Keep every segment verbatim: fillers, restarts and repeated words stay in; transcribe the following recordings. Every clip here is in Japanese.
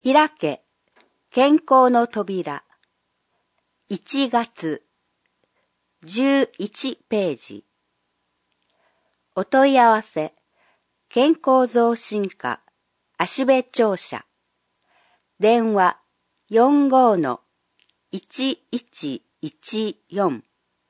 開け、健康の扉。いちがつ、じゅういちページ。お問い合わせ、健康増進課、芦部庁舎。電話、よんごーのいちいちいちよん。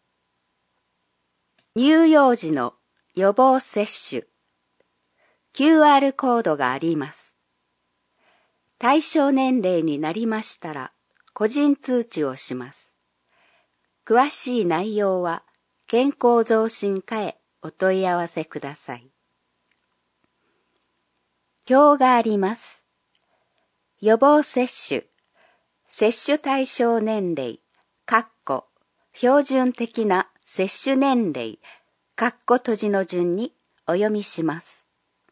乳幼児の予防接種。キューアール コードがあります。対象年齢になりましたら、個人通知をします。詳しい内容は、健康増進課へお問い合わせください。表があります。予防接種、接種対象年齢、括弧、標準的な接種年齢、括弧閉じの順にお読みします。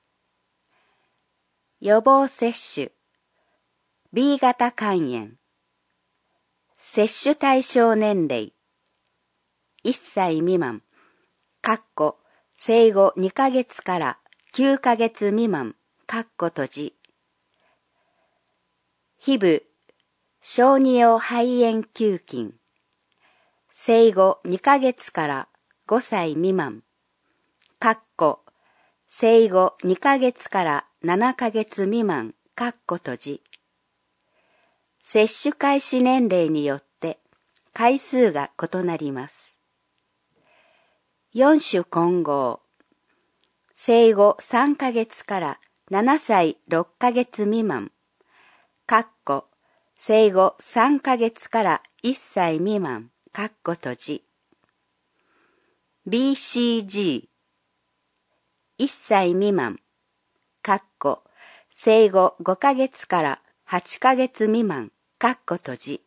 予防接種、ビー 型肝炎、接種対象年齢、いっさい未満、括弧、生後にかげつからきゅうかげつ未満、括弧閉じ。皮膚、小児用肺炎球菌、生後にかげつからごさい未満、括弧、生後にかげつからななかげつ未満、括弧閉じ。接種開始年齢によって回数が異なります。よん種混合、生後さんかげつからななさいろっかげつ未満、括弧、生後さんかげつからいっさい未満、括弧閉じ。ビーシージー、いっさい未満、括弧、生後ごかげつからはちかげつ未満、括弧閉じ。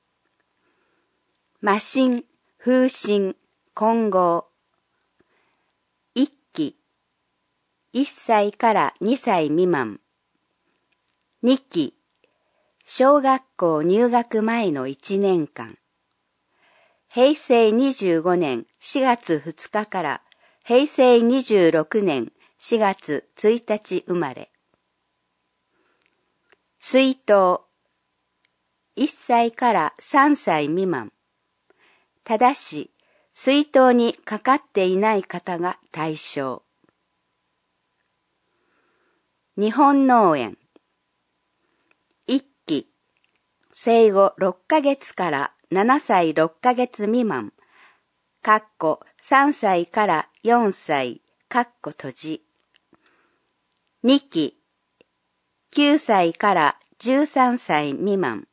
麻疹、風疹、混合。いっき、いっさいからにさい未満。にき、小学校入学前のいちねんかん。へいせいにじゅうごねんしがつふつかからへいせいにじゅうろくねんしがつついたち生まれ。水筒、いっさいからさんさい未満。ただし、水筒にかかっていない方が対象。日本脳炎。いっき、生後ろっかげつからななさいろっかげつ未満、括弧さんさいからよんさい、括弧閉じ。にき、きゅうさいからじゅうさんさい未満。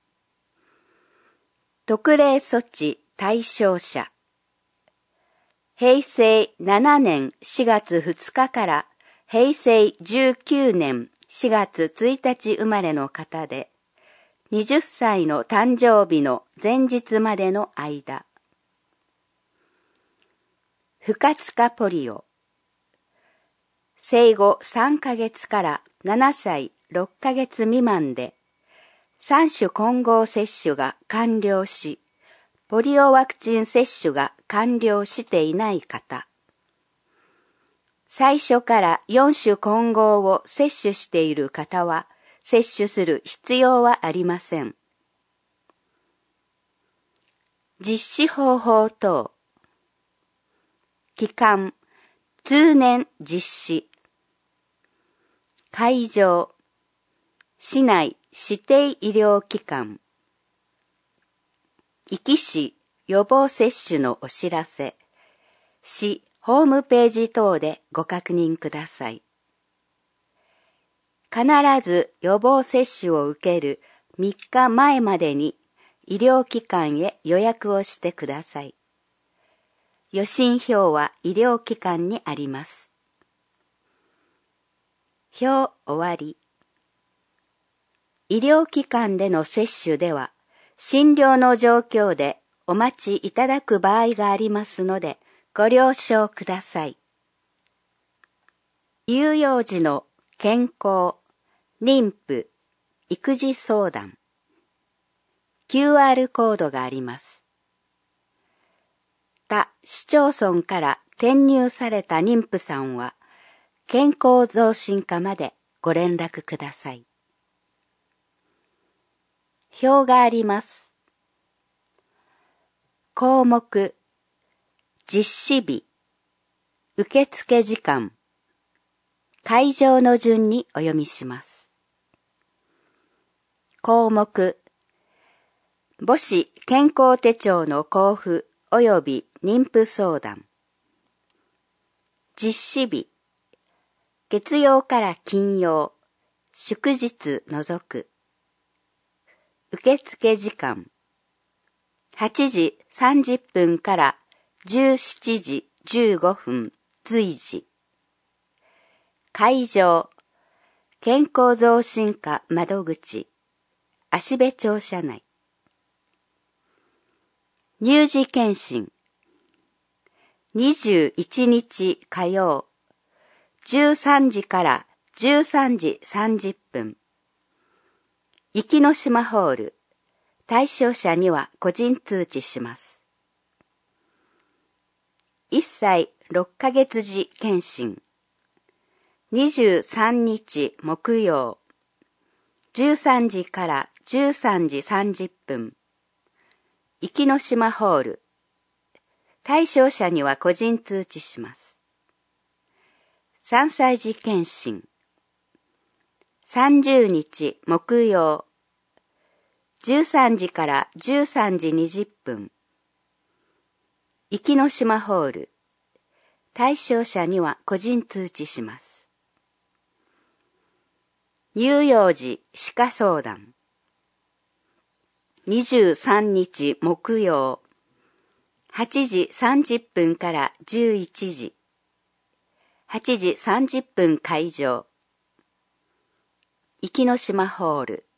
特例措置対象者。へいせいななねんしがつふつかからへいせいじゅうきゅうねんしがつついたち生まれの方で、はたちの誕生日の前日までの間。不活化ポリオ。生後さんかげつからななさいろっかげつ未満で、さん種混合接種が完了し、ポリオワクチン接種が完了していない方。最初からよん種混合を接種している方は、接種する必要はありません。実施方法等。期間、通年実施。会場、市内指定医療機関。壱岐市予防接種のお知らせ。市ホームページ等でご確認ください。必ず予防接種を受けるみっかまえまでに医療機関へ予約をしてください。予診票は医療機関にあります。表終わり。医療機関での接種では、診療の状況でお待ちいただく場合がありますので、ご了承ください。乳幼児の健康、妊婦、育児相談。キューアール コードがあります。他市町村から転入された妊婦さんは、健康増進課までご連絡ください。 表があります。項目、実施日、受付時間、会場の順にお読みします。項目、母子健康手帳の交付及び妊婦相談。実施日、月曜から金曜、祝日除く。受付時間、はちじさんじゅっぷんからじゅうしちじじゅうごふん随時。会場、健康増進課窓口、芦部庁舎内。乳児検診、にじゅういちにち火曜、じゅうさんじからじゅうさんじさんじゅっぷん。壱岐島ホール、対象者には個人通知します。いっさいろっかげつ児検診、にじゅうさんにち木曜、じゅうさんじからじゅうさんじさんじゅっぷん。壱岐島ホール、対象者には個人通知します。さんさい児検診、さんじゅうにち木曜、じゅうさんじからじゅうさんじにじゅっぷん。壱岐島ホール、対象者には個人通知します。乳幼児歯科相談、にじゅうさんにち木曜、はちじさんじゅっぷんからじゅういちじ、はちじさんじゅっぷん会場、壱岐島ホール。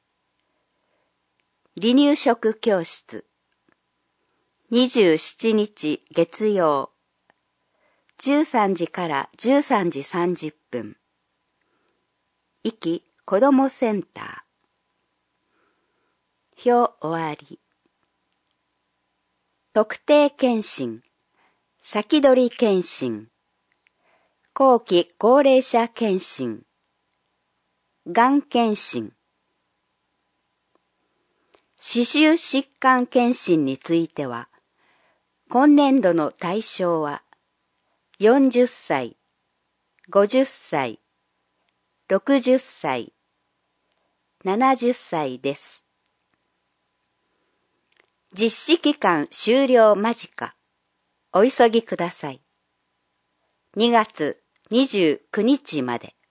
離乳食教室、にじゅうしちにち月曜、じゅうさんじからじゅうさんじさんじゅっぷん。壱岐子どもセンター。表終わり。特定健診、先取り健診、後期高齢者健診、がん健診。歯周疾患健診については、今年度の対象はよんじゅっさい、ごじゅっさい、ろくじゅっさい、ななじゅっさいです。実施期間終了間近、お急ぎください。にがつにじゅうくにちまで。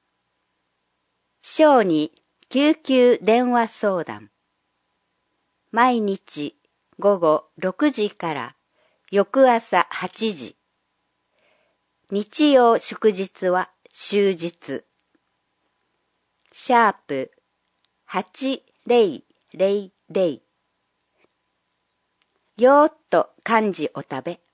小児救急電話相談。毎日午後ろくじから翌朝はちじ。日曜祝日は終日。シャープはちぜろぜろぜろ。よーっと漢字を食べ。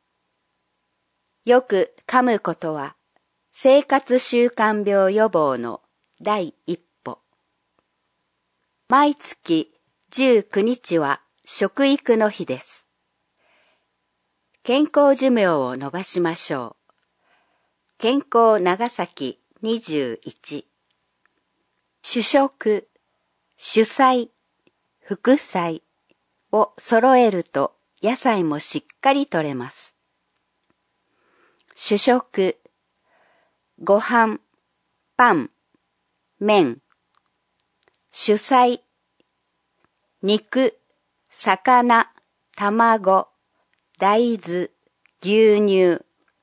よく噛むことは生活習慣病予防の第一歩。毎月じゅうくにちは食育の日です。健康寿命を伸ばしましょう。健康長崎にじゅういち。主食、主菜、副菜を揃えると野菜もしっかり摂れます。主食、ご飯、パン、麺。主菜、肉、魚、卵、大豆、牛乳。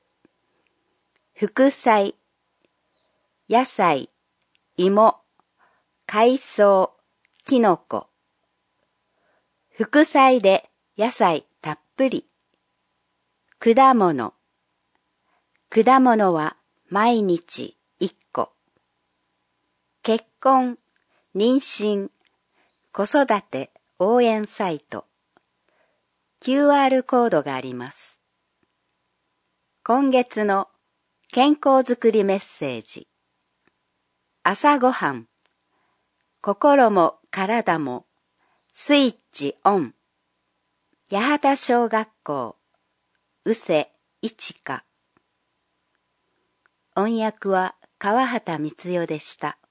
副菜、野菜、芋、海藻、きのこ。副菜で野菜たっぷり。果物。果物は毎日いっこ。結婚、妊娠、子育て応援サイト。キューアール コードがあります。今月の健康づくりメッセージ。朝ごはん。心も体もスイッチオン。八幡小学校、宇勢一花。音訳は川畑光代でした。